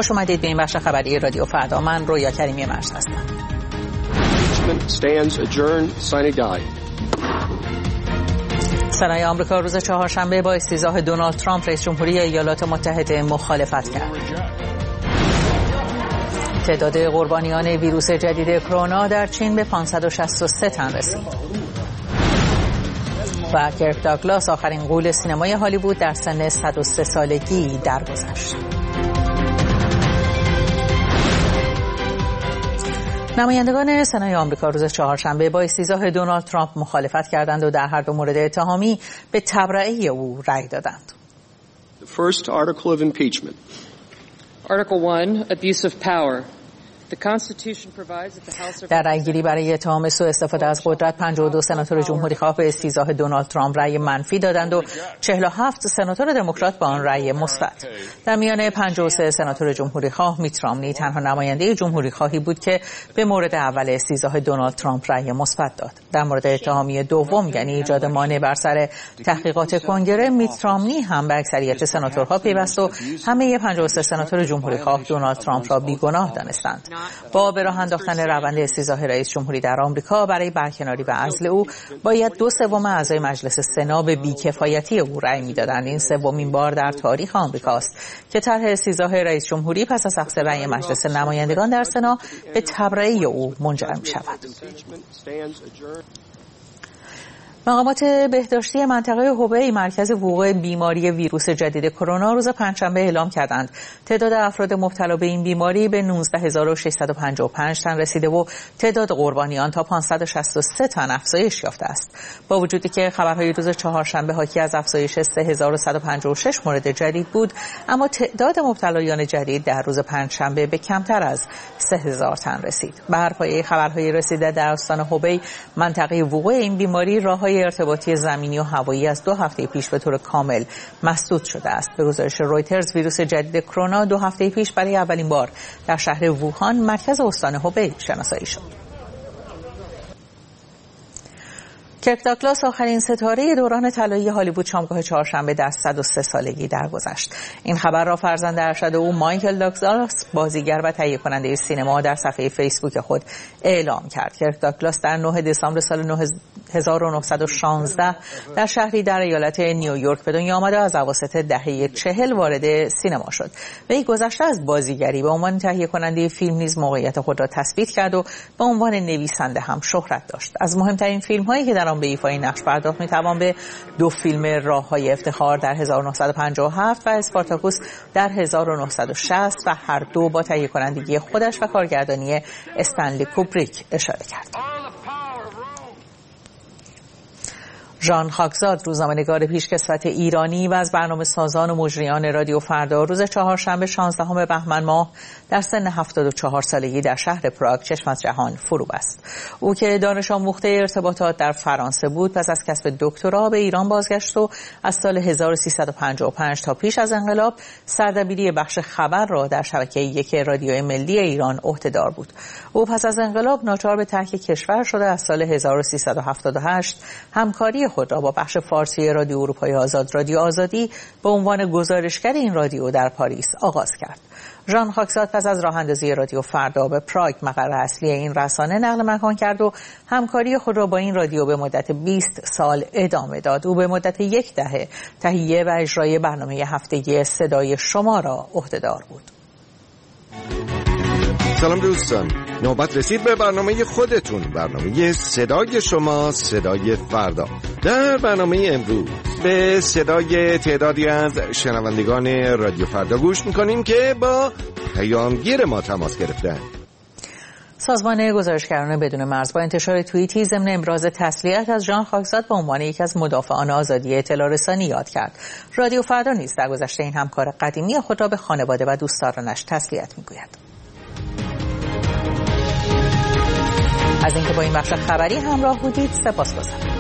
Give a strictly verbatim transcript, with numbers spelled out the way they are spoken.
خوش اومدید به این بخش خبری رادیو فردا. من رویا کریمی مرز هستم. سنای آمریکا روز چهارشنبه با استیضاح دونالد ترامپ رئیس جمهوری ایالات متحده مخالفت کرد. تعداد قربانیان ویروس جدید کرونا در چین به پانصد و شصت و سه تن رسید. و کرک داگلاس آخرین غول سینمای هالیوود در سن صد و سه سالگی درگذشت. نمایندگان سنای آمریکا روز چهارشنبه با استیضاح دونالد ترامپ مخالفت کردند و در هر دو مورد اتهامی به تبرئه او رأی دادند. The first article of impeachment. Article one, abuse of power. در رأیگیری برای اتهام سوء استفاده از قدرت پنجاه و دو سناتور جمهوری خواه به استیضاح دونالد ترامپ رأی منفی دادند و چهل و هفت سناتور دموکرات با آن رأی مثبت. در میان پنجاه و سه سناتور جمهوری خواه میت رامنی تنها نماینده جمهوری خواهی بود که به مورد اول استیضاح دونالد ترامپ رأی مثبت داد. در مورد اتهامی دوم یعنی ایجاد مانع بر سر تحقیقات کنگره میت رامنی هم به اکثریت سناتورها پیوست و همه پنجاه و سه سناتور جمهوری خواه دونالد ترامپ را بیگناه دانستند. با به راه انداختن روند استیضاح رئیس جمهوری در آمریکا برای برکناری و عزل او باید دو سوم اعضای مجلس سنا به بیکفایتی او رأی میدادند. این سومین بار در تاریخ آمریکاست که طرح استیضاح رئیس جمهوری پس از اخذ رأی مجلس نمایندگان در سنا به تبرئه او منجر می شود. مقامات بهداشتی منطقه هوبی مرکز وقوع بیماری ویروس جدید کرونا روز پنجشنبه اعلام کردند تعداد افراد مبتلا به این بیماری به نوزده هزار و ششصد و پنجاه و پنج تن رسیده و تعداد قربانیان تا پانصد و شصت و سه تن افزایش یافته است. با وجودی که خبرهای روز چهارشنبه حاکی از افزایش سه هزار و صد و پنجاه و شش مورد جدید بود، اما تعداد مبتلایان جدید در روز پنجشنبه به کمتر از سه هزار تن رسید. بر پایه خبرهای رسیده در استان هوبی منطقه وقوع این بیماری راههای ارتباطی زمینی و هوایی از دو هفته پیش به طور کامل مسدود شده است. به گزارش رویترز ویروس جدید کرونا دو هفته پیش برای اولین بار در شهر ووهان مرکز استان هوبی شناسایی شد. کرک داگلاس آخرین ستاره دوران طلایی هالیوود شامگاه چهارشنبه در صد و سه سالگی درگذشت. این خبر را فرزند ارشد او مایکل داگلاس بازیگر و تهیه کننده سینما در صفحه فیسبوک خود اعلام کرد. کرک داگلاس در نه دسامبر سال هزار و نهصد و شانزده در شهری در ایالت نیویورک به دنیا آمد و از اواسط دهه چهل وارد سینما شد. وی گذشته از بازیگری به عنوان تهیه کننده فیلم نیز موقعیت خود را تثبیت کرد و به عنوان نویسنده هم شهرت داشت. از مهمترین فیلم‌هایی که در به ایفای نقش پرداخت میتوان به دو فیلم راههای افتخار در هزار و نهصد و پنجاه و هفت و اسپارتاکوس در هزار و نهصد و شصت و هر دو با تهیه کنندگی خودش و کارگردانی استنلی کوبریک اشاره کرد. ژان خاکزاد روزنامه‌نگار پیشکسوت ایرانی و از برنامه سازان و مجریان رادیو فردا روز چهارشنبه شانزدهم بهمن ماه در سن هفتاد و چهار سالگی در شهر پراگ چشم از جهان فرو بست. او که دانش آموخته ارتباطات در فرانسه بود پس از کسب دکترا به ایران بازگشت و از سال هزار و سیصد و پنجاه و پنج تا پیش از انقلاب سردبیری بخش خبر را در شبکه یک رادیوی ملی ایران عهده‌دار بود. او پس از انقلاب ناچار به ترک کشور شده از سال هزار و سیصد و هفتاد و هشت همکاری خود را با بخش فارسی رادیو اروپای آزاد رادیو آزادی به عنوان گزارشگر این رادیو در پاریس آغاز کرد. ژان خاکزاد پس از راه اندازی رادیو فردا به پراگ مقر اصلی این رسانه نقل مکان کرد و همکاری خود را با این رادیو به مدت بیست سال ادامه داد. او به مدت یک دهه تهیه و اجرای برنامه هفتگی صدای شما را عهده‌دار بود. سلام دوستان، نوبت رسید به برنامه خودتون، برنامه صدای شما، صدای فردا. در برنامه امروز به صدای تعدادی از شنوندگان رادیو فردا گوش میکنیم که با پیامگیر ما تماس گرفتن. سازمان گزارشگران بدون مرز با انتشار توییتی ضمن ابراز تسلیت از ژان خاکزاد به عنوان یکی از مدافعان آزادی اطلاع رسانی یاد کرد. رادیو فردا نیز در گذشته این همکار قدیمی خود را به خانواده و دوستدارانش تسلیت میگوید. از اینکه با این بخش خبری همراه بودید سپاسگزارم.